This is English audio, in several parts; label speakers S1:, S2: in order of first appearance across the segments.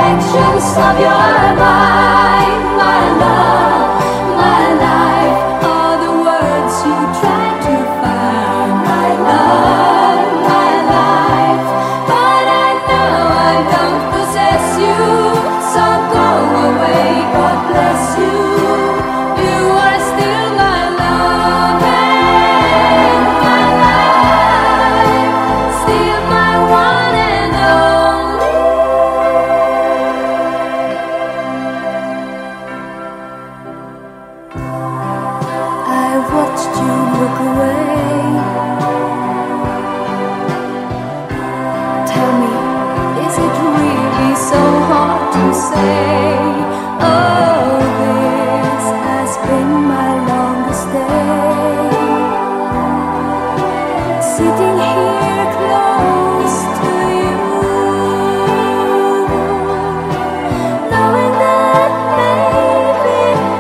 S1: reflections of your mind. My love, my life, are the words you try to find. My love, my life, but I know I don't possess you. So go away, God bless you. You are still my love and my life, still my one and only. I watched you look away. Tell me, is it really so hard to say? Oh, this has been my longest day. Sitting here close to you, knowing that maybe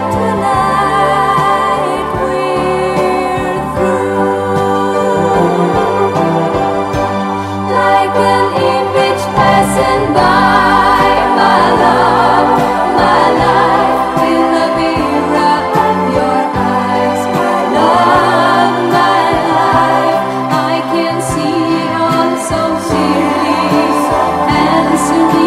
S1: tonight we're through. Like an image passing by, my love, my life, in the mirror of your eyes. My love, my life, I can see it all so clearly, handsomely,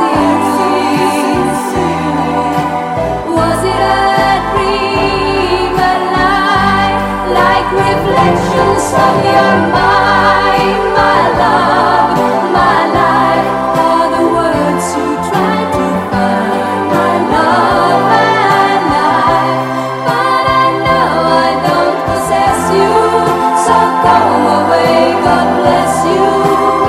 S1: sincerely. Was it a dream, a lie, like reflections of your mind? My love, my life, are the words you try to find. My love, my life, but I know I don't possess you. So go away, God bless you.